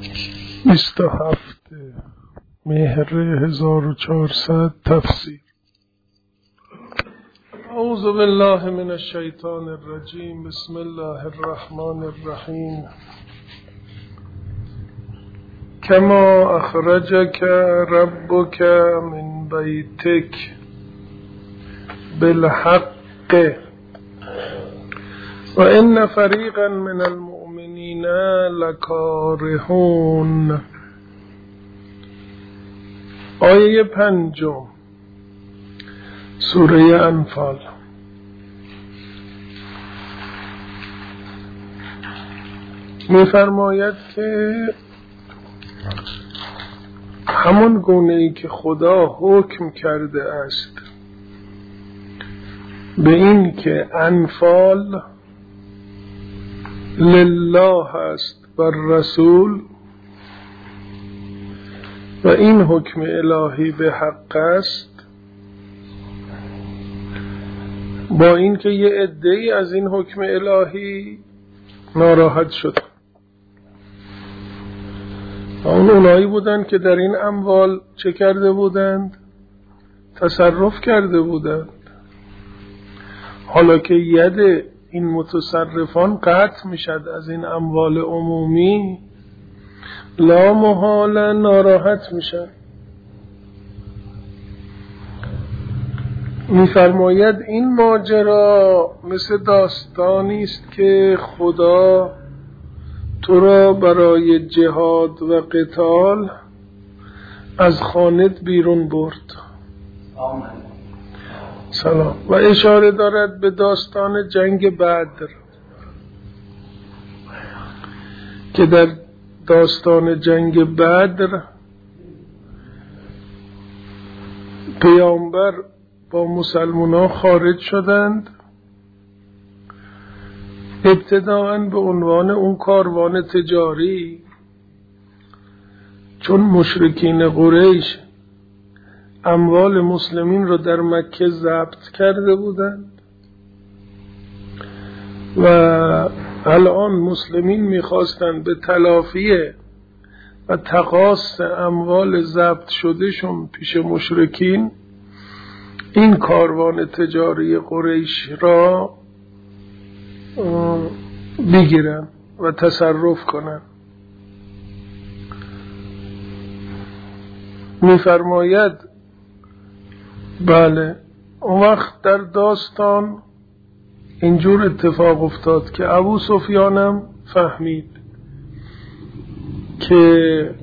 27 مهر 1400 تفسیر. اعوذ بالله من الشیطان الرجیم. بسم الله الرحمن الرحیم. کما اخرجک ربک من بیتک بالحق و ان فریقا من المؤمنین لکارهون. آیه 5 سوره انفال. می‌فرماید که همون گونه‌ای که خدا حکم کرده است به این که انفال لله است بر رسول و این حکم الهی به حق است، با این که یه عده‌ای از این حکم الهی ناراحت شد. اونایی بودند که در این اموال چه کرده بودند؟ تصرف کرده بودند. حالا که ید این متصرفان قطع میشد از این اموال عمومی، لا محالا ناراحت میشن. میفرماید این ماجرا مثل داستانی است که خدا تو را برای جهاد و قتال از خانت بیرون برد. آمین. سلام. و اشاره دارد به داستان جنگ بدر که در داستان جنگ بدر پیامبر با مسلمانان خارج شدند، ابتداءً به عنوان اون کاروان تجاری، چون مشرکین قریش اموال مسلمین را در مکه ضبط کرده بودند و الان مسلمین میخواستند به تلافی و تقاص اموال ضبط شدهشون پیش مشرکین این کاروان تجاری قریش را بگیرن و تصرف کنن. میفرماید بله، اون وقت در داستان اینجور اتفاق افتاد که ابو سفیانم فهمید که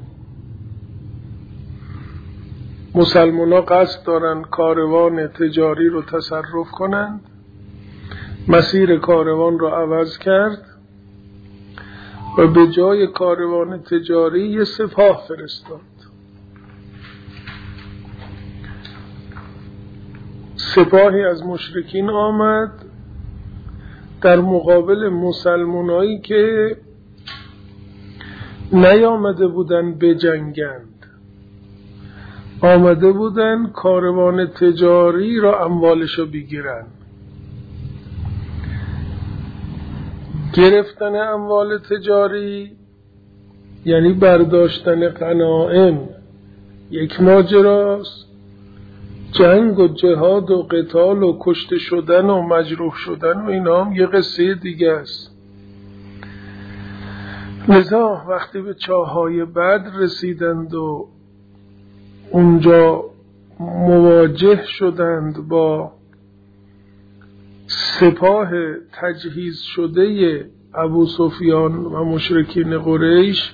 مسلمان‌ها قصد دارن کاروان تجاری رو تصرف کنند. مسیر کاروان رو عوض کرد و به جای کاروان تجاری یه سپاه فرستاد. سپاهی از مشرکین آمد در مقابل مسلمانایی که نیامده بودن بجنگند، آمده بودن کاروان تجاری را اموالشو بگیرن. گرفتن اموال تجاری یعنی برداشتن غنایم یک ماجراست، جنگ و جهاد و قتال و کشته شدن و مجروح شدن و اینا هم یه قصه دیگه است. لذا وقتی به چاهای بدر رسیدند و اونجا مواجه شدند با سپاه تجهیز شده ابو سفیان و مشرکین قریش،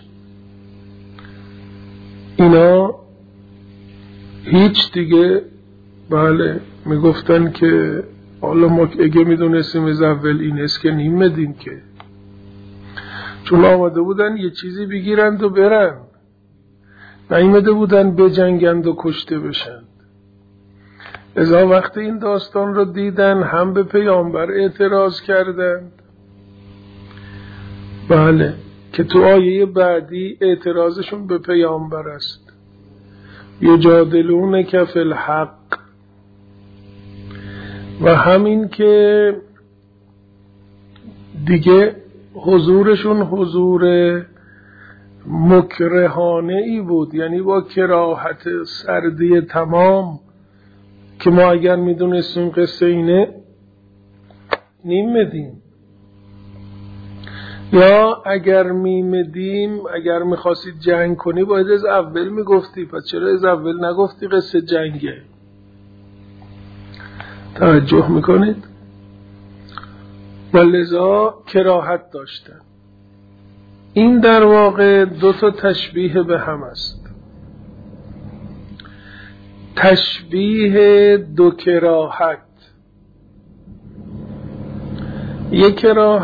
اینا هیچ دیگه بله میگفتن که حالا ما اگه میدونستیم از اول این است که نیمدیم، که چون آمده بودن یه چیزی بگیرند و برن، نیامده بودن بجنگند و کشته بشند. لذا وقتی این داستان رو دیدن هم به پیامبر اعتراض کردند، بله که تو آیه بعدی اعتراضشون به پیامبر است، یجادلونک فی الحق، و همین که دیگه حضورشون حضور مکرهانه ای بود، یعنی با کراهت سردی تمام که ما اگر میدونستیم قصه اینه نیمدیم، یا اگر میمدیم اگر میخواستید جنگ کنی باید از اول میگفتی، پس چرا از اول نگفتی قصه جنگه؟ توجه میکنید؟ و لذا کراهت داشتن. این در واقع دو تا تشبیه به هم است، تشبیه دو کراهت. یک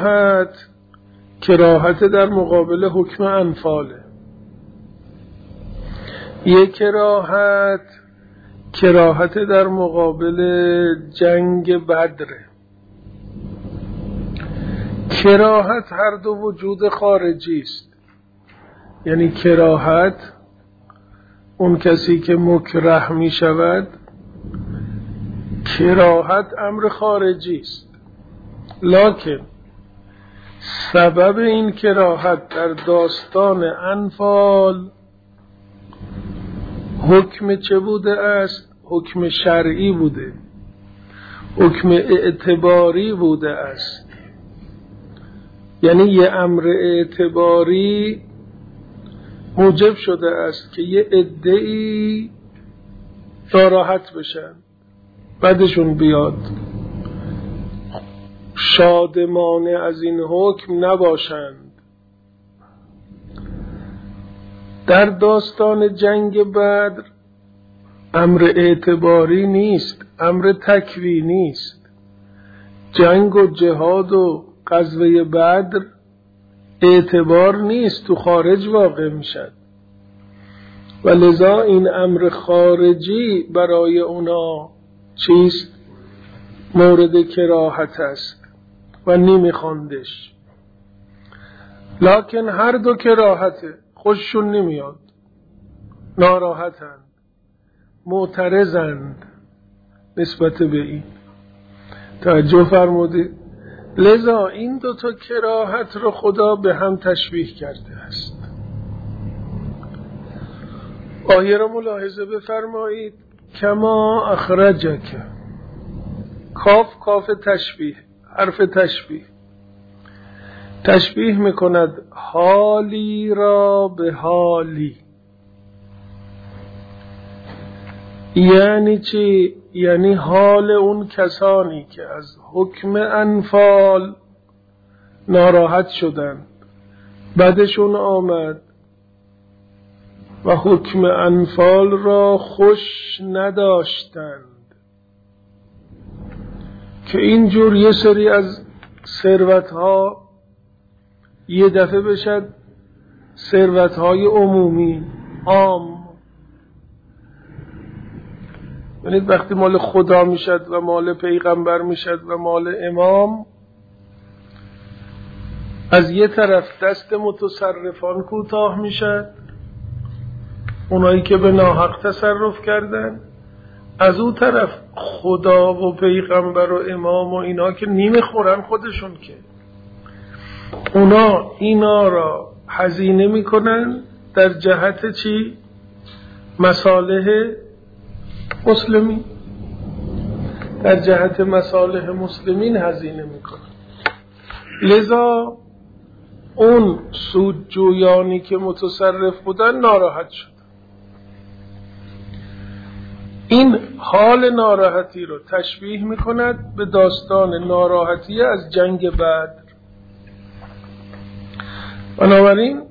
کراهت در مقابل حکم انفاله، یک کراهت در مقابل جنگ بدره. کراهت هر دو وجود خارجی است، یعنی کراهت اون کسی که مکره می شود، کراهت امر خارجی است، لکن سبب این کراهت در داستان انفال حکم چه بوده است؟ حکم شرعی بوده، حکم اعتباری بوده است. یعنی یه امر اعتباری موجب شده است که یه عده‌ای ناراحت بشن، بعدشون بیاد شادمانه از این حکم نباشند. در داستان جنگ بدر امر اعتباری نیست، امر تکوینی است. جنگ و جهاد و غزوه بدر اعتبار نیست، تو خارج واقع میشد و لذا این امر خارجی برای اونا چیست؟ مورد کراهت است و نمیخواندش. لکن هر دو کراهته، خوششون نمیاد، ناراحتند، معترضند نسبت به این. توجه فرمودید؟ لذا این دو تا کراهت رو خدا به هم تشبیه کرده است. آیه را ملاحظه بفرمایید. کما اخرجک، کاف تشبیه، حرف تشبیه میکند حالی را به حالی. یعنی چی؟ یعنی حال اون کسانی که از حکم انفال ناراحت شدند، بعدشون آمد و حکم انفال را خوش نداشتند، که اینجور یه سری از ثروت‌ها یه دفعه بشد ثروت‌های عمومی عام. یعنی وقتی مال خدا میشد و مال پیغمبر میشد و مال امام، از یه طرف دست متصرفان کوتاه میشد، اونایی که به ناحق تصرف کردن، از اون طرف خدا و پیغمبر و امام و اینا که نمیخورن خودشون، که اونا اینا را هزینه میکنن در جهت چی؟ مصالح مسلمین، در جهت مصالح مسلمین هزینه میکنن. لذا اون سودجویانی که متصرف بودن ناراحت شد. این حال ناراحتی رو تشبیه میکند به داستان ناراحتی از جنگ بدر. بنابراین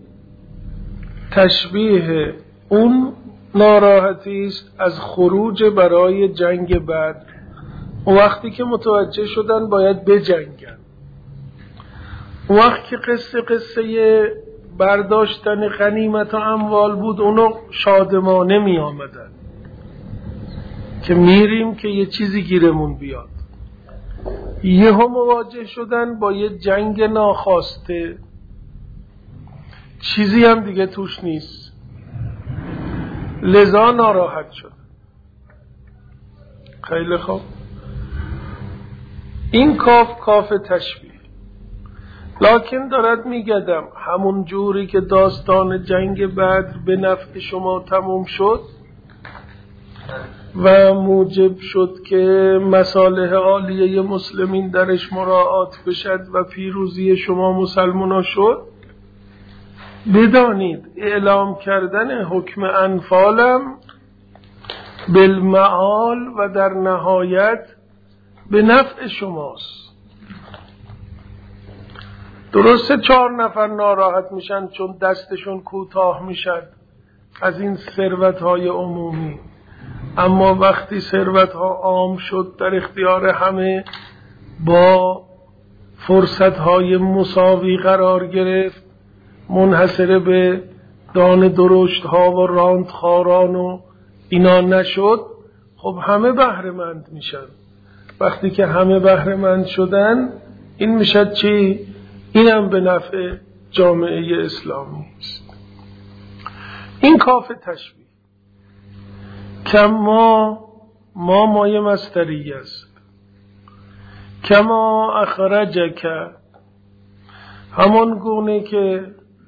تشبیه اون ناراحتی است از خروج برای جنگ بدر. اون وقتی که متوجه شدن باید بجنگن، اون وقت که قصه برداشتن غنیمت و اموال بود، اونو شادمانه می آمدن که میریم که یه چیزی گیرمون بیاد. یهو مواجه شدن با یه جنگ ناخواسته، چیزی هم دیگه توش نیست، لذا ناراحت شد. خیلی خوب، این کاف تشبیه. لکن دارد میگدم همون جوری که داستان جنگ بدر به نفع شما تموم شد و موجب شد که مصالح عالیه مسلمین درش مراعات بشد و پیروزی شما مسلمانا شد، بدانید اعلام کردن حکم انفالم بالمعال و در نهایت به نفع شماست. درسته 4 نفر ناراحت میشن چون دستشون کوتاه میشد از این ثروت‌های عمومی، اما وقتی ثروت‌ها عام شد در اختیار همه با فرصت‌های مساوی قرار گرفت، منحصر به دانه درشت‌ها و راندخاران و اینا نشد، خب همه بهره مند میشن. وقتی که همه بهره مند شدن این میشد چی؟ اینم به نفع جامعه اسلامی است. این کاف تشبیه. کما مایه مصدری است. کما اخرجک، همان گونه که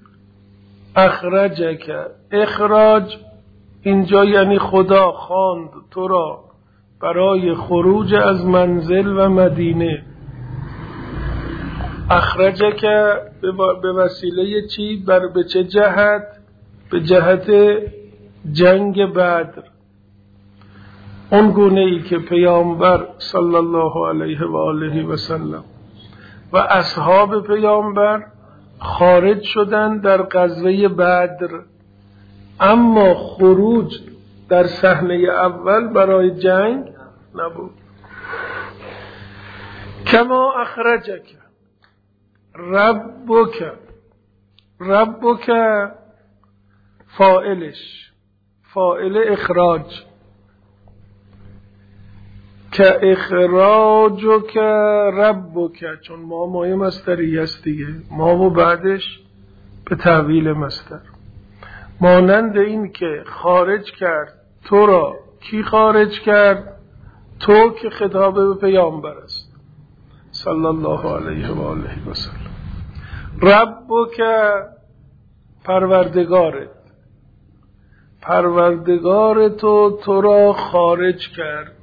اخرجک، اخراج اینجا یعنی خدا خواند تو را برای خروج از منزل و مدینه. اخرجک به وسیله چی؟ به چه جهت؟ به جهت جنگ بدر. اون گونه ای که پیامبر صلی الله علیه و آله و سلم و اصحاب پیامبر خارج شدن در غزوه بدر، اما خروج در صحنه اول برای جنگ نبود. کما اخرجک ربک فاعلش، فاعل اخراج، که اخراجک ربک، چون ما مایه مصدری است دیگه، ما و بعدش به تحویل مصدر. مانند این که خارج کرد تو را، کی خارج کرد؟ تو که خطاب به پیامبر است صلی الله علیه و آله و سلم. ربک پروردگار تو را خارج کرد.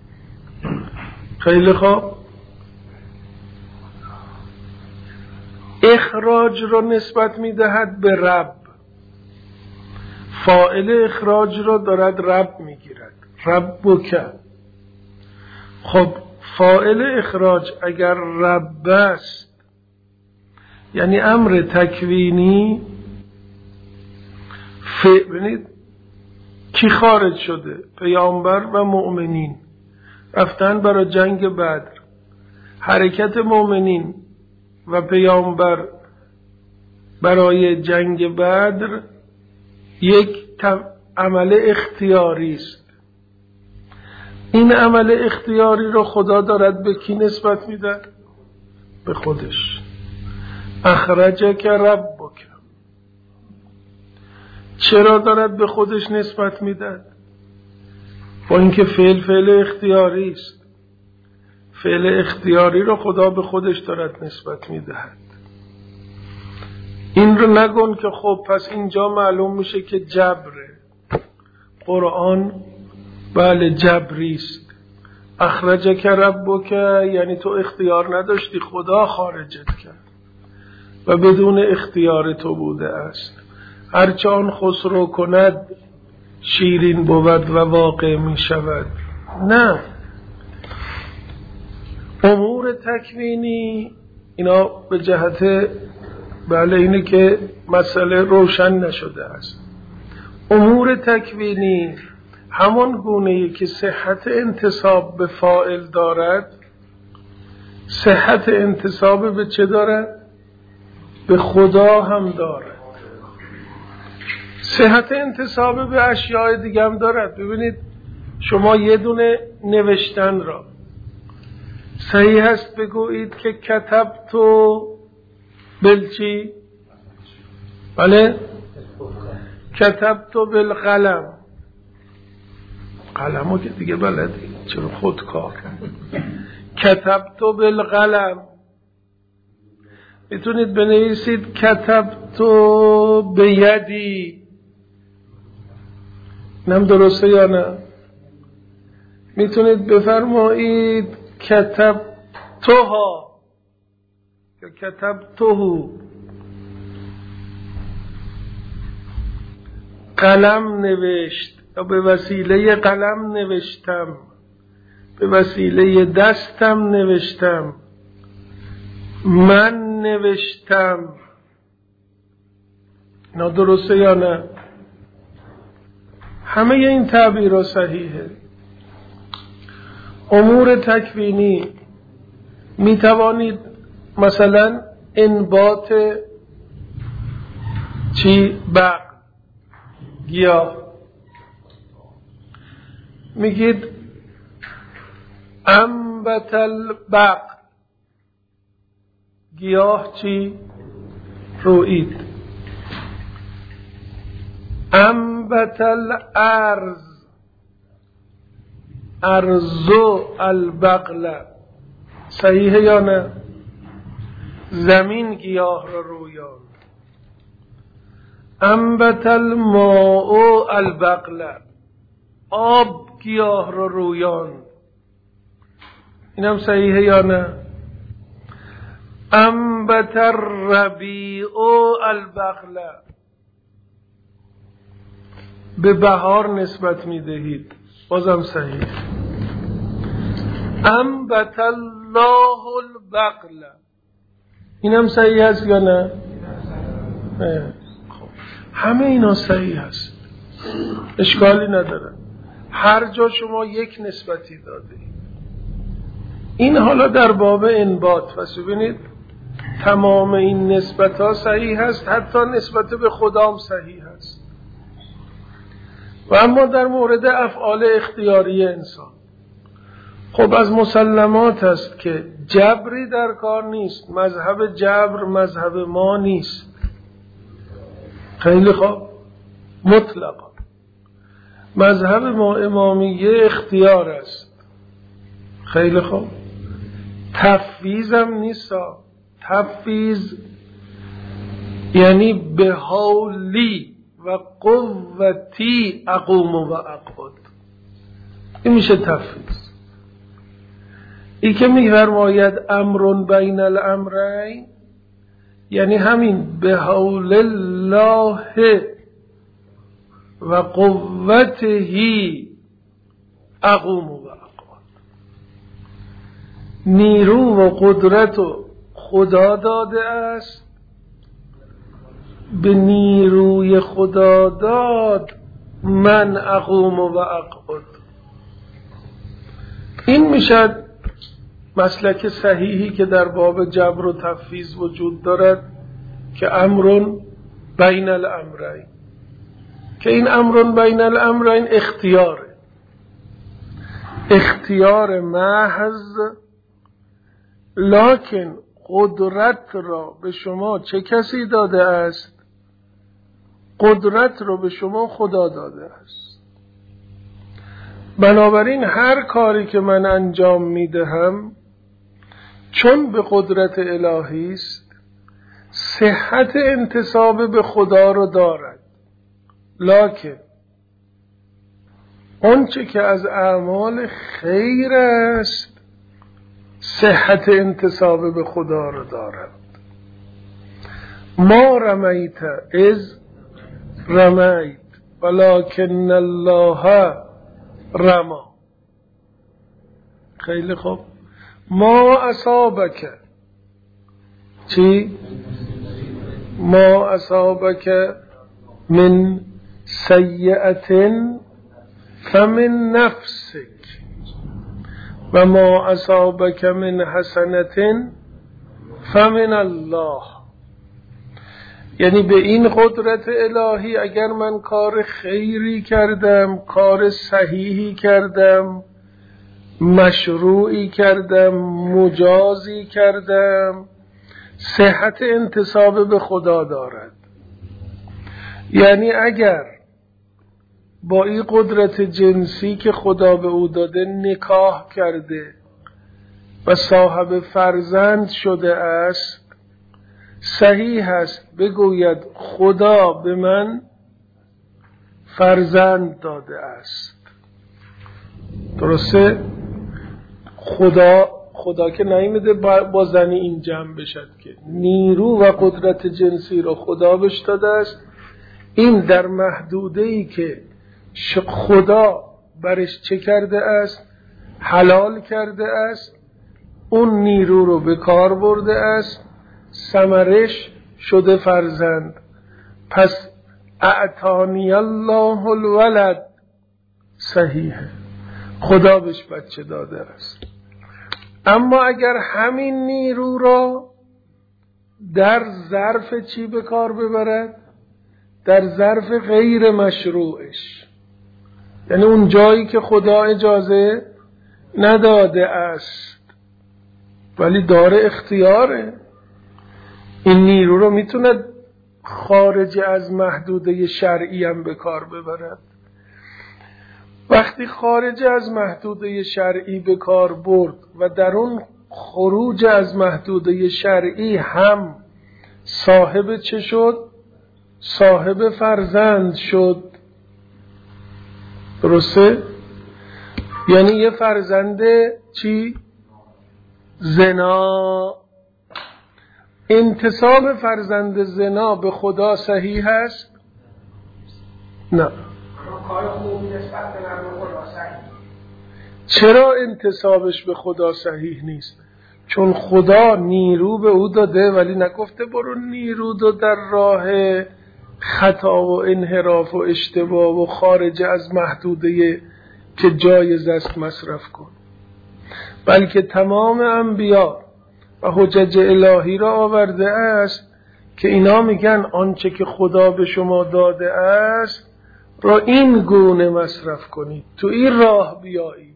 خیلی خوب. اخراج را نسبت میدهد به رب، فاعل اخراج را دارد رب میگیرد، ربک. خب فاعل اخراج اگر رب است یعنی امر تکوینی، ببینید کی خارج شده؟ پیامبر و مؤمنین رفتن برای جنگ بدر. حرکت مؤمنین و پیامبر برای جنگ بدر یک عمل اختیاری است. این عمل اختیاری رو خدا دارد به کی نسبت میده؟ به خودش. اخرجک ربک. چرا دارد به خودش نسبت میده؟ با اینکه فعل اختیاری است. فعل اختیاری رو خدا به خودش دارد نسبت میدهد. این رو نگن که خب پس اینجا معلوم میشه که جبره. قرآن بله جبری است. اخرجک ربک یعنی تو اختیار نداشتی، خدا خارجت کرد و بدون اختیار تو بوده است. هرچه آن خسرو کند شیرین بود و واقع می شود. نه، امور تکوینی اینا به جهت بله اینه که مسئله روشن نشده است. امور تکوینی همان گونه‌ای که صحت انتساب به فاعل دارد، صحت انتساب به چه دارد؟ به خدا هم دارد. صحت انتساب به اشیاء دیگه هم دارد. ببینید شما یه دونه نوشتن را صحیح هست بگویید که کتبتو بالچی؟ بله کتبتو بالقلم. قلمو که دیگه بلدی، چرا خودکار. کتبتو بالقلم. میتونید بنویسید کتبتو بیدی، اینم درسته یا نه؟ میتونید بفرمایید کتبتوها یا کتبتوهو، قلم نوشت یا به وسیله قلم نوشتم، به وسیله دستم نوشتم، من نوشتم. اینا درسته یا نه؟ همه این تعبیرها صحیحه. امور تکوینی می توانید مثلا انبات بق گیاه، میگید انبت البق، گیاه رویید. انبت الارض، ارزو البقل، صحیحه یا نه؟ زمین گیاه را رویان. انبت الماء البقل، آب گیاه را رویان. اینم صحیحه یا نه؟ انبت الربیع البقل، به بهار نسبت میدهید، بازم صحیح. انبت الله البقل، اینم صحیح هست یا نه؟ خب همه اینا صحیح هست، اشکالی نداره. هر جا شما یک نسبتی داده، این حالا در باب انبات. پس ببینید تمام این نسبت ها صحیح هست، حتی نسبت به خدام صحیح هست. و اما در مورد افعال اختیاری انسان، خب از مسلمات است که جبری در کار نیست، مذهب جبر مذهب ما نیست. خیلی خوب، مطلقا مذهب ما امامیه اختیار است. خیلی خوب، تفویض هم نیست. تفویض یعنی به حولی و قوتی اقوم و اقعد، این میشه تفویض. ای که میفرماید امر بین الامرین، یعنی همین به حول الله و قوته اقوم و اقعد. نیرو و قدرت و خدا داده است، به نیروی خدا داد من اقوم و اقعد. این میشد مسلک صحیحی که در باب جبر و تفویض وجود دارد، که امر بین الامرین، که این امر بین الامرین اختیاره، اختیار محض. لکن قدرت را به شما چه کسی داده است؟ قدرت را به شما خدا داده است. بنابراین هر کاری که من انجام میدهم چون به قدرت الهی است، صحت انتساب به خدا را دارد. لکن آنچه که از اعمال خیر است صحت انتساب به خدا را دارد. ما رمیت اذ رمیت ولکن الله رما. خیلی خوب. ما اصابک چی؟ ما اصابک من سیئت فمن نفسک و ما اصابک من حسنت فمن الله. یعنی به این قدرت الهی اگر من کار خیری کردم، کار صحیحی کردم، مشروعی کردم، مجازی کردم، صحت انتساب به خدا دارد. یعنی اگر با این قدرت جنسی که خدا به او داده نکاح کرده و صاحب فرزند شده است، صحیح است بگوید خدا به من فرزند داده است. درسته؟ خدا که نیامده با زنی این جمع بشد که نیرو و قدرت جنسی رو خدا بهش داده است. این در محدوده‌ای که خدا برش چه کرده است؟ حلال کرده است. اون نیرو رو به کار برده است، ثمرش شده فرزند. پس اعطانی الله الولد، صحیحه خدا بهش بچه داده است. اما اگر همین نیرو را در ظرف چی به کار ببرد؟ در ظرف غیر مشروعش، یعنی اون جایی که خدا اجازه نداده است ولی داره اختیاره، این نیرو رو میتونه خارج از محدوده شرعی هم به کار ببرد. وقتی خارج از محدوده شرعی به کار برد و در اون خروج از محدوده شرعی هم صاحب چه شد؟ صاحب فرزند شد. درسته؟ یعنی یه فرزند چی؟ زنا. انتساب فرزند زنا به خدا صحیح است؟ نه. چرا انتسابش به خدا صحیح نیست؟ چون خدا نیرو به او داده ولی نگفته برو نیرو دو در راه خطا و انحراف و اشتباه و خارج از محدوده که جایز است مصرف کن، بلکه تمام انبیا و حجج الهی را آورده است که اینا میگن آنچه که خدا به شما داده است را این گونه مصرف کنید، تو این راه بیایید.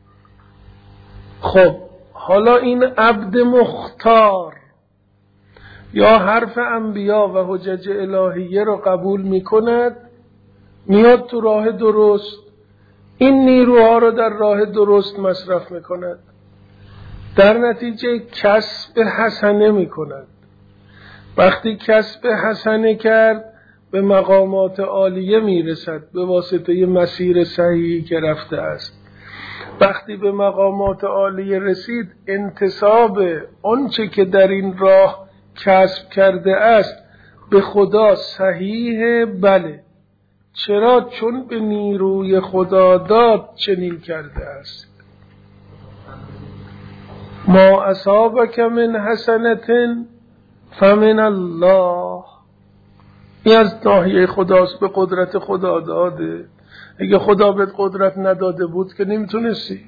خب حالا این عبد مختار یا حرف انبیا و حجج الهیه را قبول میکند، میاد تو راه درست، این نیروها را در راه درست مصرف میکند، در نتیجه کسب حسنه میکند. وقتی کسب حسنه کرد به مقامات عالیه میرسد به واسطه مسیر صحیحی که رفته است. وقتی به مقامات عالیه رسید انتساب آنچه که در این راه کسب کرده است به خدا صحیحه. بله. چرا؟ چون به نیروی خدا داد چنین کرده است. ما اصابک من حسنة فمن الله، این از ناحیه خداست، به قدرت خدا داده. اگه خدا بهت قدرت نداده بود که نمیتونستی.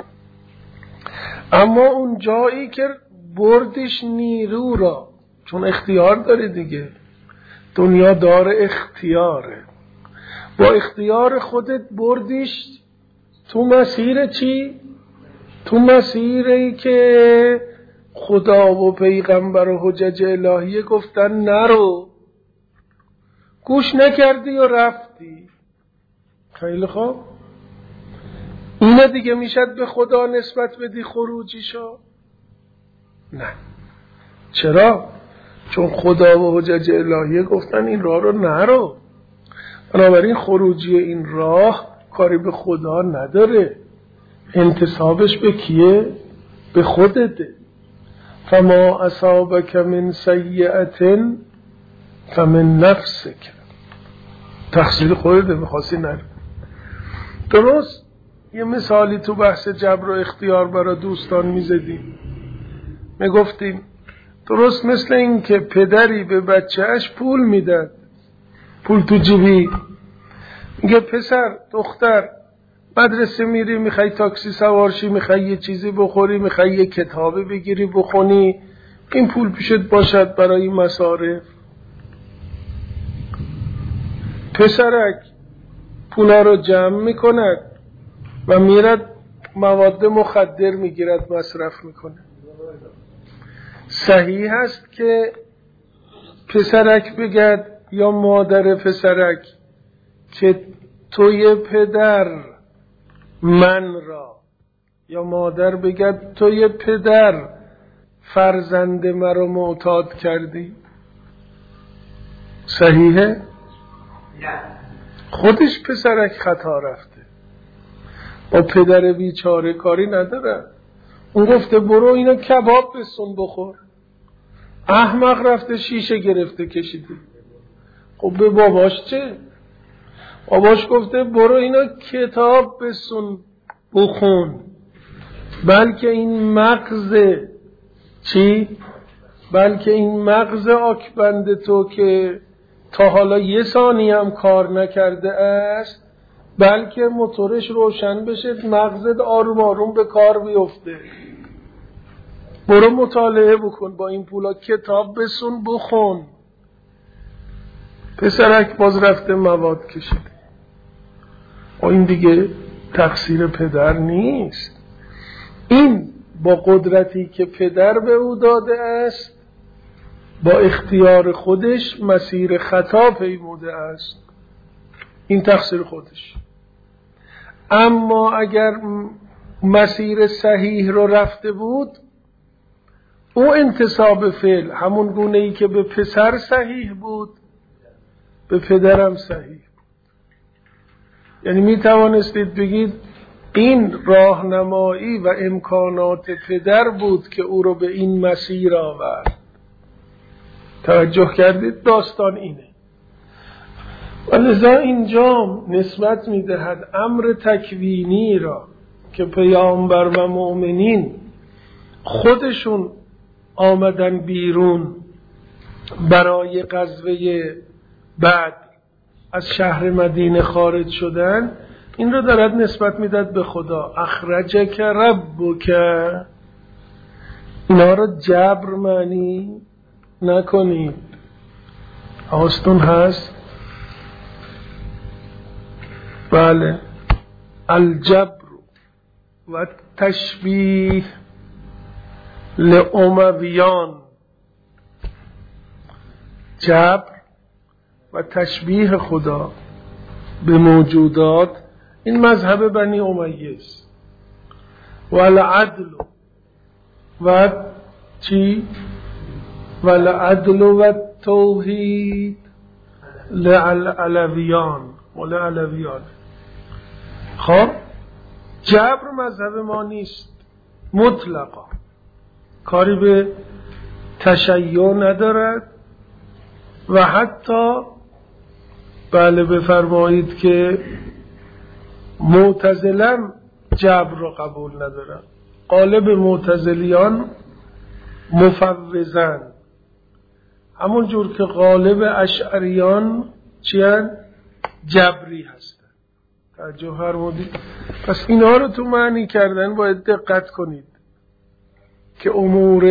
اما اون جایی که بردش نیرو را، چون اختیار داره دیگه، دنیا داره اختیاره، با اختیار خودت بردش تو مسیر چی؟ تو مسیری که خدا و پیغمبر و حجج الهیه گفتن نرو، گوش نکردی و رفتی. خیلی خوب، اینه دیگه میشد به خدا نسبت بدی خروجیشو؟ نه. چرا؟ چون خدا و حجج الهیه گفتن این راه رو نرو، بنابراین خروجی این راه کاری به خدا نداره، انتصابش به کیه؟ به خودته. فما اصابک من سیئة فمن نفسک، تقصیر خودته، میخواستی نره. درست یه مثالی تو بحث جبر و اختیار برای دوستان میزدیم، میگفتیم درست مثل این که پدری به بچهش پول میداد، پول تو جیبی، میگه پسر دختر مدرسه میری، میخوای تاکسی سوارشی، میخوای یه چیزی بخوری، میخوای یه کتابی بگیری بخونی، این پول پیشت باشد برای این مصارف. پسرک پولا رو جمع میکند و میرد مواد مخدر میگیرد مصرف میکنه. صحیح هست که پسرک بگد یا مادر پسرک که توی پدر من را، یا مادر بگد توی پدر فرزند مرا معتاد کردی؟ صحیحه؟ خودش پسرک خطا رفته، با پدر بیچاره کاری نداره. اون گفته برو اینا کباب بسون بخور. احمق رفته شیشه گرفته کشیده. خب به باباش چه؟ باباش گفته برو اینا کتاب بسون بخون. بلکه این مغز چی؟ بلکه این مغز آکبند تو که تا حالا یه ثانیه هم کار نکرده است، بلکه موتورش روشن بشه، مغزت آروم آروم به کار بیفته. برو مطالعه بکن، با این پولا کتاب بسون بخون. پسرک باز رفته مواد کشیده. این دیگه تقصیر پدر نیست. این با قدرتی که پدر به او داده است، با اختیار خودش مسیر خطا پیموده است. این تقصیر خودش. اما اگر مسیر صحیح رو رفته بود، او انتصاب فعل همون گونه ای که به پسر صحیح بود، به پدرم صحیح بود. یعنی می توانستید بگید این راهنمایی و امکانات پدر بود که او رو به این مسیر آورد. توجه کردید؟ داستان اینه. و لذا اینجا نسبت می دهد امر تکوینی را که پیامبر و مؤمنین خودشون آمدن بیرون برای غزوه بدر، از شهر مدینه خارج شدن، این رو دارد نسبت میداد به خدا. اخرجک ربک. اینا رو جبر معنی نکنید. آستون هست؟ بله. الجبر و تشبیه لامویان، جبر و تشبیه خدا به موجودات، این مذهب بنی امیه است. و العدل و چی؟ و العدل و توحید لعلویان، مال علویان. خب جبر مذهب ما نیست مطلقا، کاری به تشیع ندارد و حتی بله بفرمایید که معتزلم جبر رو قبول ندارن. غالب معتزلیان مفوضن، همون جور که غالب اشعریان چیان؟ جبری هستن. توجه فرمودید؟ پس اینا رو تو معنی کردن باید دقت کنید که امور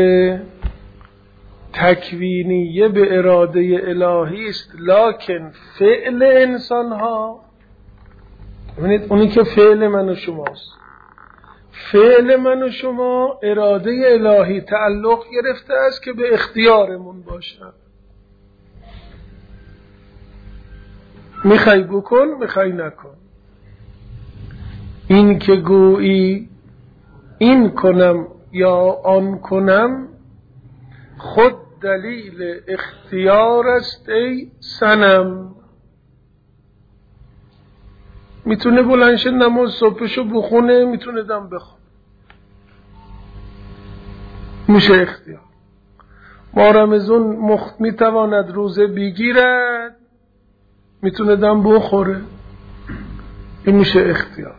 تکوینیه به اراده الهی است، لکن فعل انسان ها، ببینید اونی که فعل من و شماست، فعل من و شما اراده الهی تعلق گرفته است که به اختیارمون باشد. میخوای بکن، میخوای نکن. این که گویی این کنم یا آن کنم، خود دلیل اختیار است ای صنم. میتونه بلندشه نماز صبحشو بخونه، میتونه دم بخونه، میشه اختیار. ما رمضان میتواند روزه بگیرد، میتونه دم بخوره، این میشه اختیار.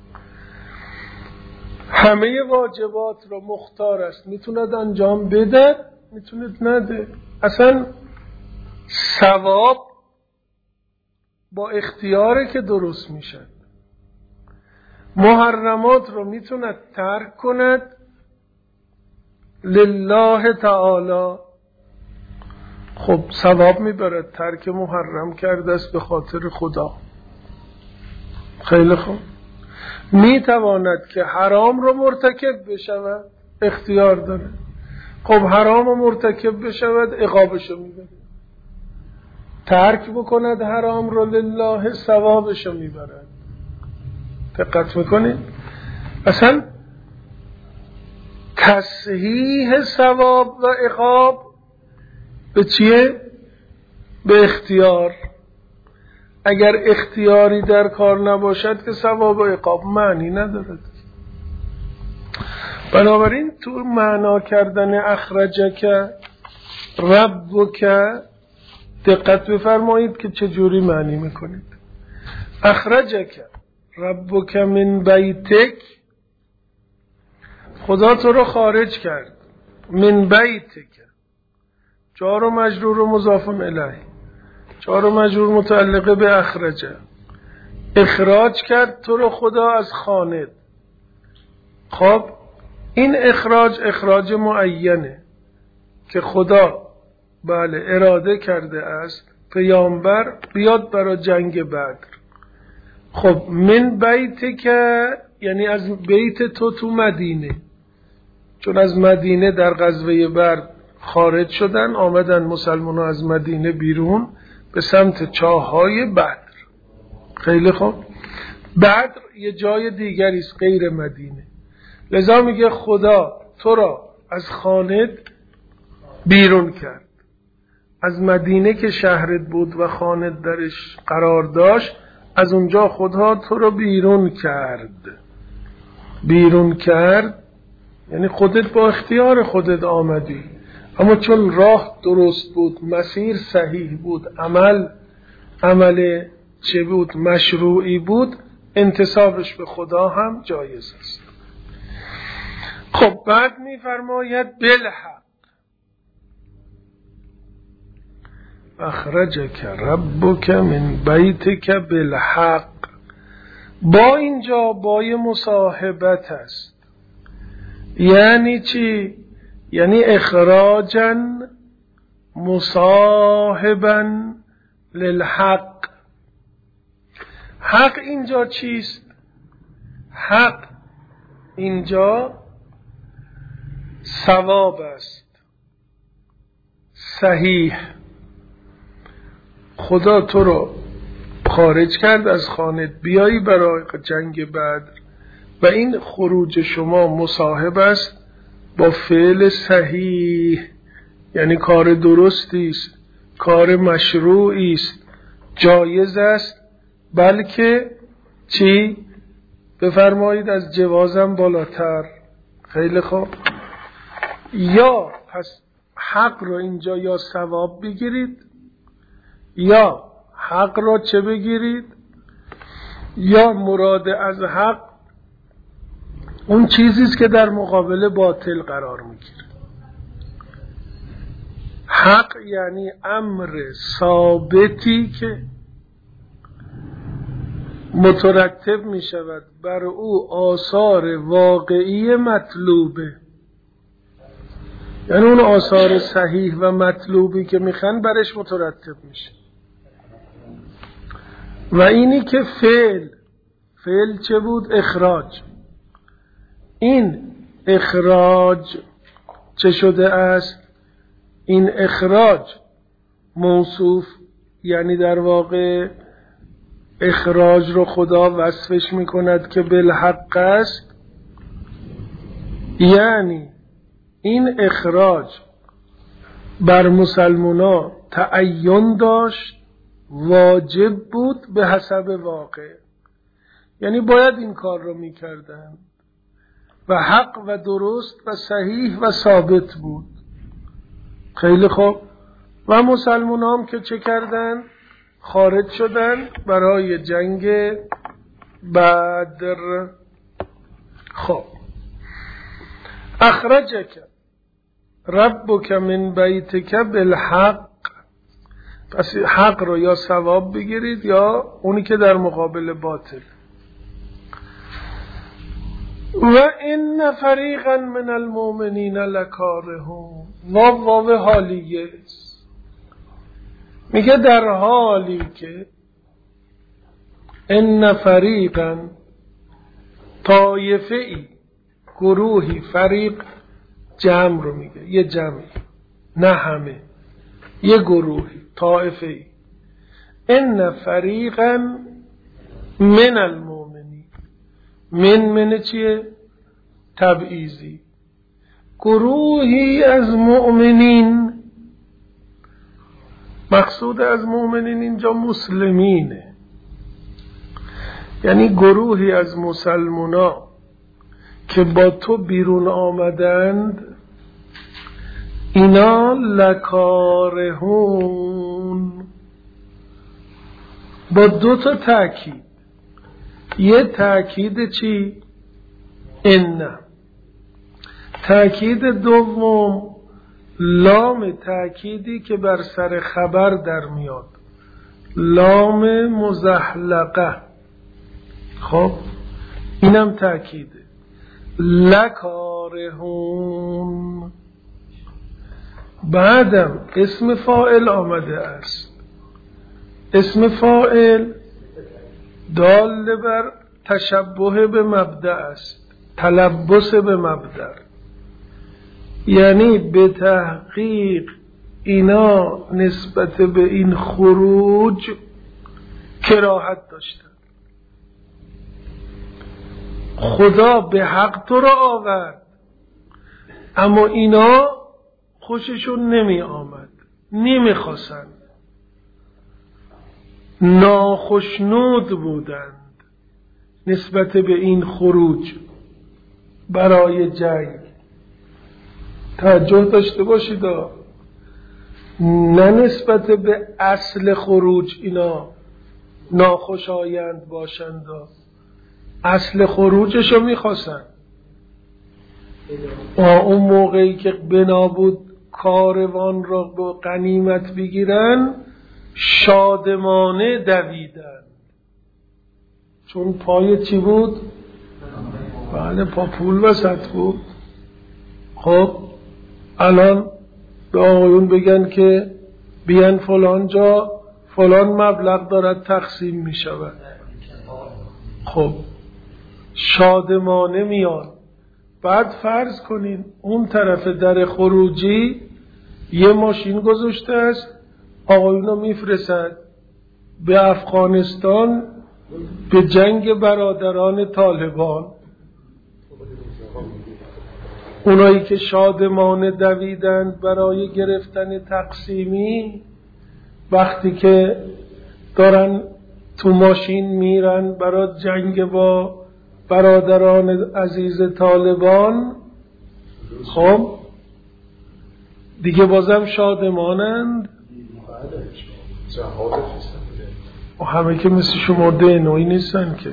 همه واجبات رو مختار است، میتوند انجام بده، میتوند نده. اصلا ثواب با اختیاره که درست میشد. محرمات رو میتوند ترک کند لله تعالی، خب ثواب میبرد. ترک محرم کرده است به خاطر خدا. خیلی خوب. میتواند که حرام رو مرتکب بشود، اختیار داره. خب حرام رو مرتکب بشود، عقابشو میبره. ترک بکند حرام رو لله، ثوابشو میبرد. دقت میکنید؟ اصلا تصحیح ثواب و عقاب به چیه؟ به اختیار. اگر اختیاری در کار نباشد که ثواب و عقاب معنی ندارد. بنابراین تو معنا کردن اخرجک ربک دقت بفرمایید که چجوری معنی میکنید. اخرجک ربک من بیتک، خدا تو رو خارج کرد. من بیتک جار و مجرور و مضاف الیه، جار و مجرور متعلقه به اخرجه. اخراج کرد تو رو خدا از خانه. خب این اخراج معینه که خدا بله اراده کرده است پیامبر بیاد برای جنگ بدر. خب من بیت که یعنی از بیت تو مدینه، چون از مدینه در غزوه بدر خارج شدن، آمدن مسلمان ها از مدینه بیرون به سمت چاههای بدر. خیلی خوب، بدر یه جای دیگری است غیر مدینه، لذا میگه خدا تو را از خانه بیرون کرد. از مدینه که شهرت بود و خانه درش قرار داشت، از اونجا خدا تو را بیرون کرد یعنی خودت با اختیار خودت آمدی، اما چون راه درست بود، مسیر صحیح بود، عمل چه بود؟ مشروعی بود، انتسابش به خدا هم جایز است. خب بعد میفرماید بالحق اخرجک ربک من بیتک بالحق. با اینجا بای مصاحبت است. یعنی چی؟ یعنی اخراجا مصاحبا للحق. حق اینجا چیست؟ حق اینجا ثواب است، صحیح. خدا تو رو خارج کرد از خانه بیایی برای جنگ بدر و این خروج شما مصاحب است با فعل صحیح، یعنی کار درستی است، کار مشروعی است، جایز است، بلکه چی؟ بفرمایید از جوازم بالاتر. خیلی خوب، یا پس حق رو اینجا یا ثواب بگیرید یا حق را چه بگیرید؟ یا مراد از حق اون چیزیست که در مقابل باطل قرار میگیره. حق یعنی امر ثابتی که مترتب می شود بر او آثار واقعی مطلوبه، یعنی اون آثار صحیح و مطلوبی که میخوان برش مترتب میشه. و اینی که فعل چه بود؟ اخراج. این اخراج چه شده است؟ این اخراج موصوف، یعنی در واقع اخراج رو خدا وصفش میکند که بالحق است، یعنی این اخراج بر مسلمانا تعین داشت، واجب بود به حسب واقع، یعنی باید این کار رو میکردن و حق و درست و صحیح و ثابت بود. خیلی خوب، و مسلمان هم که چه کردن؟ خارج شدن برای جنگ بدر. خب اخرجک ربک من بیتک بالحق، پس حق رو یا ثواب بگیرید یا اونی که در مقابل باطل. و ان فریقا من المؤمنین لکارهون، واو حالیه است، میگه در حالی که ان فریقا طایفه‌ای، گروهی، فریق جمع رو میگه، یه جمعی نه همه، یه گروهی، طایفه‌ای. ان فریقا من المؤمنین، من چیه؟ تبعیضی. گروهی از مؤمنین مقصود از مؤمنین اینجا مسلمینه، یعنی گروهی از مسلمونا که با تو بیرون آمدند، اینا لکارهون، با 2 تا تأکید. یه تأکید چی؟ ان. تأکید دوم لام تأکیدی که بر سر خبر در میاد، لام مزحلقه. خب اینم تأکیده. لکارهون. بعدم اسم فاعل آمده است. اسم فاعل دال بر تشبه به مبدأ است، تلبس به مبدأ، یعنی به تحقیق اینا نسبت به این خروج کراهت داشتن. خدا به حق تو را آورد، اما اینا خوششون نمی آمد، نمی خواستن، ناخشنود بودند نسبت به این خروج برای جنگ. توجه داشته باشید، نه نسبت به اصل خروج اینا ناخوشایند باشند، اصل خروجشو میخواستن. اون موقعی که بنا بود کاروان را با غنیمت بگیرن، شادمانه دویدن. چون پای چی بود؟ بله، پا پول وسط بود. خب الان به آقایون بگن که بیان فلان جا فلان مبلغ دارد تقسیم می شود، خب شادمانه میاد. بعد فرض کنین اون طرف در خروجی یه ماشین گذاشته است، آقایونو میفرستد به افغانستان به جنگ برادران طالبان. اونایی که شادمانه دویدند برای گرفتن تقسیمی، وقتی که دارن تو ماشین میرن برای جنگ با برادران عزیز طالبان، خب دیگه بازم شادمانند. و همه که مثل شما دینویی نیستن که.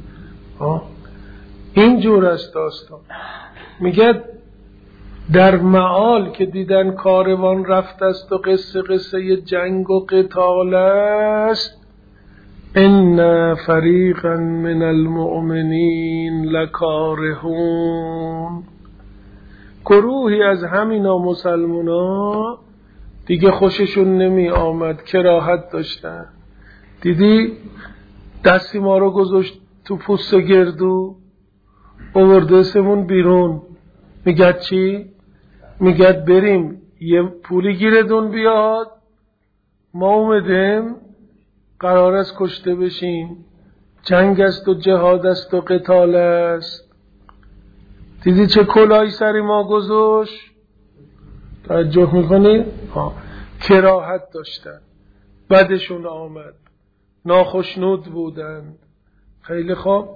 این جور است داستان. میگه در معال که دیدن کاروان رفت است و قصه جنگ و قتال است، ان فریقا من المؤمنین لکارهون، گروهی از همینا مسلمونا دیگه خوششون نمی آمد، کراهت داشتن. دیدی دستی ما رو گذاشت تو پوست گردو، آورده سمون بیرون، میگد چی؟ میگد بریم یه پولی گیردون بیاد، ما اومدیم قرار است کشته بشیم، جنگ است و جهاد است و قتال است. دیدی چه کلاهی سری ما گذاشت؟ توجه میکنی؟ کراهت داشتن، بدشون آمد، ناخشنود بودند. خیلی خوب.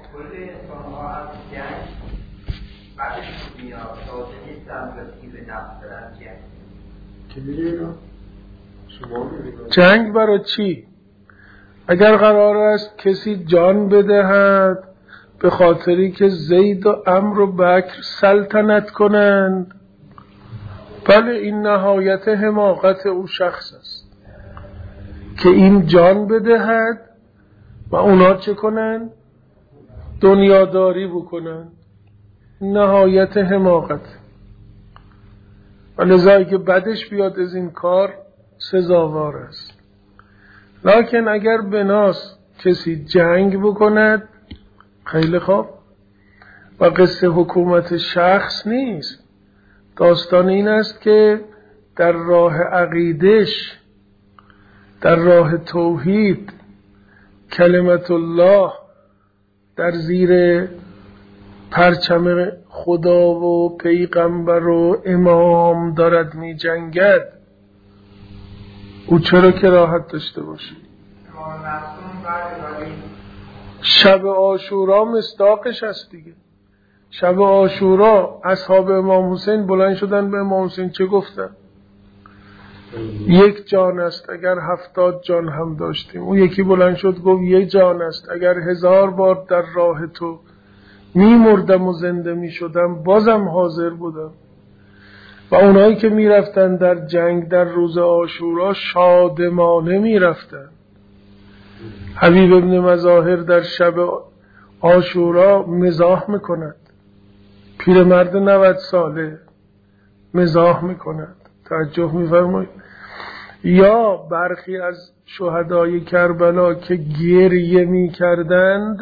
جنگ برای چی؟ اگر قرار است کسی جان بدهد به خاطری که زید و عمرو و بکر سلطنت کنند، بله این نهایت حماقت او شخص است که این جان بدهد و اونا چه کنند؟ دنیاداری بکنند. نهایت حماقت. و لذایی که بدش بیاد از این کار سزاوار است. لکن اگر بناس کسی جنگ بکند، خیلی خوب، و قصه حکومت شخص نیست. داستان این است که در راه عقیدش، در راه توحید، کلمت الله در زیر پرچم خدا و پیغمبر و امام دارد می جنگد. او چرا کراهت داشته باشه؟ شب عاشورا مصداقش هست دیگه. شب عاشورا اصحاب امام حسین بلند شدن به امام حسین چه گفتن؟ یک جان است اگر 70 جان هم داشتیم. اون یکی بلند شد گفت یک جان است اگر 1000 بار در راه تو میمردم و زنده میشدم بازم حاضر بودم. و اونایی که میرفتن در جنگ در روز عاشورا شادمانه میرفتن. حبیب ابن مظاهر در شب عاشورا مزاح میکند. پیرمرد 90 ساله مزاح میکند. توجه میفرمایید. یا برخی از شهدای کربلا که گریه میکردند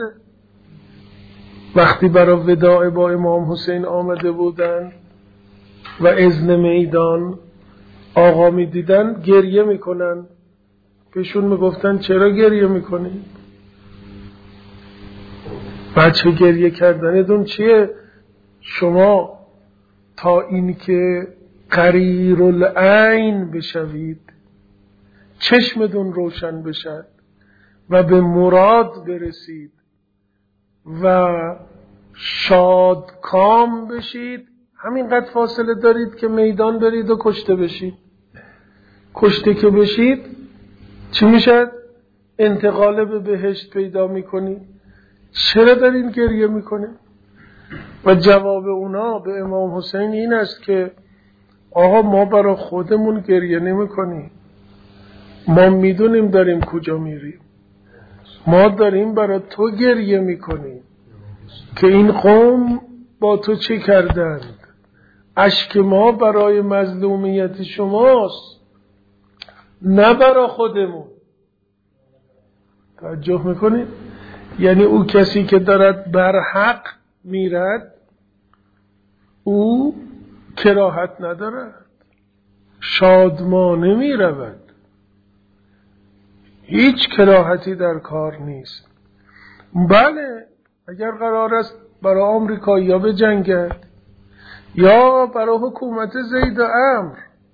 وقتی برای وداع با امام حسین آمده بودند و اذن میدان آقا میدیدن گریه میکنن. بهشون میگفتن چرا گریه میکنی؟ بچه گریه کردنتون چیه؟ شما تا این که قریر العین بشوید، چشمتون روشن بشد و به مراد برسید و شادکام بشید، همینقدر فاصله دارید که میدان برید و کشته بشید. کشته که بشید چی میشد؟ انتقال به بهشت پیدا میکنید. چرا دارین گریه میکنید؟ و جواب اونا به امام حسین این است که آقا ما برای خودمون گریه نمیکنیم، ما میدونیم داریم کجا میریم. ما داریم برای تو گریه میکنیم که این قوم با تو چه کردند. اشک ما برای مظلومیت شماست، نه برای خودمون. توجه میکنید؟ یعنی او کسی که دارد بر حق میرد او کراهت ندارد، شادمانه میرود، هیچ کراهتی در کار نیست. بله اگر قرار است برای آمریکایی ها بجنگد یا برای حکومت زید و عمرو،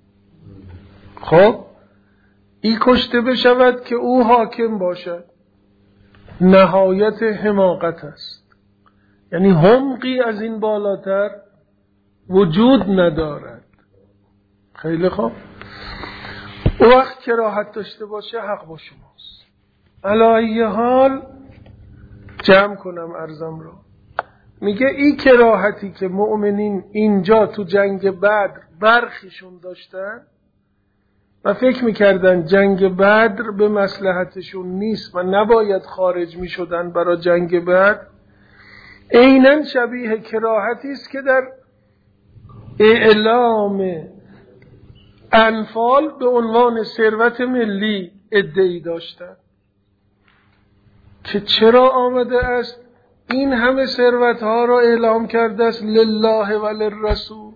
خب این کشته بشود که او حاکم باشد، نهایت حماقت است. یعنی حمقی از این بالاتر وجود ندارد. خیلی خوب، او وقت کراهت داشته باشه حق با شماست. علی ای حال جمع کنم عرضم رو. میگه این کراهتی که مؤمنین اینجا تو جنگ بدر برخیشون داشتن و فکر میکردن جنگ بدر به مصلحتشون نیست و نباید خارج میشدن برای جنگ بدر، عیناً شبیه کراهتی است که در اعلام انفال به عنوان ثروت ملی ادعی داشتن که چرا آمده است این همه ثروت ها را اعلام کرده است لله و للرسول.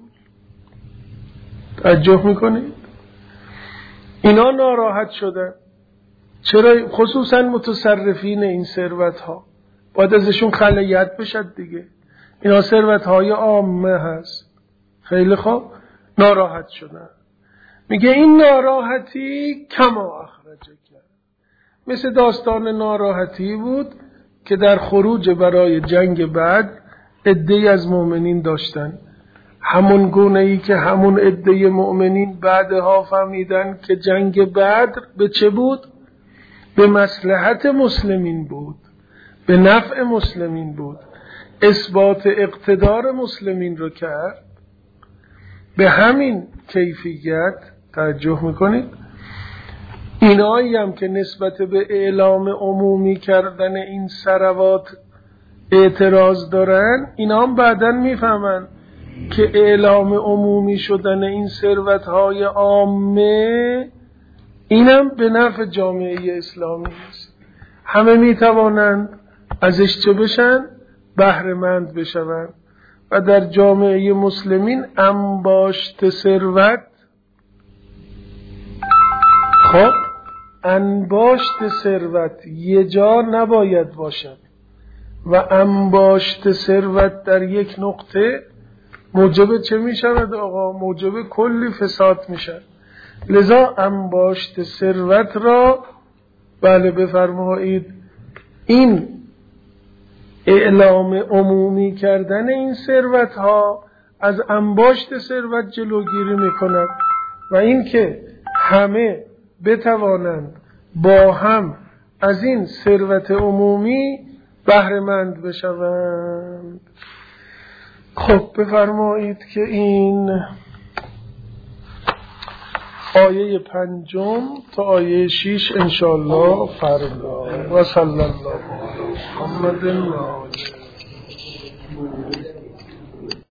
توجه میکنید؟ اینا ناراحت شدن. چرا؟ خصوصا متصرفین این ثروت ها باید ازشون خلیت بشد دیگه. اینا ثروت های عامه هست. خیلی خوب، ناراحت شدن. میگه این ناراحتی کما اخرجک، مثل داستان ناراحتی بود که در خروج برای جنگ بدر عده‌ای از مؤمنین داشتن، همون گونه ای که همون عده مؤمنین بعدها فهمیدن که جنگ بدر به چه بود؟ به مصلحت مسلمین بود، به نفع مسلمین بود، اثبات اقتدار مسلمین رو کرد. به همین کیفیت توجه میکنید اینایی هم که نسبت به اعلام عمومی کردن این ثروات اعتراض دارن، اینا هم بعداً میفهمن که اعلام عمومی شدن این ثروت‌های عامه اینم به نفع جامعه اسلامی است. همه میتوانند ازش چه بشن؟ بهره مند بشن و در جامعه مسلمین انباشت ثروت، خب انباشت ثروت یه جا نباید باشد و انباشت ثروت در یک نقطه موجب چه می شود آقا؟ موجب کلی فساد می شود. لذا انباشت ثروت را بله بفرمایید این اعلام عمومی کردن این ثروت ها از انباشت ثروت جلوگیری میکند و اینکه همه بتوانند با هم از این ثروت عمومی بهره مند بشوند. خب بفرمایید که این آیه 5 تا آیه 6 انشاءالله فردا و صلی الله علیه محمد.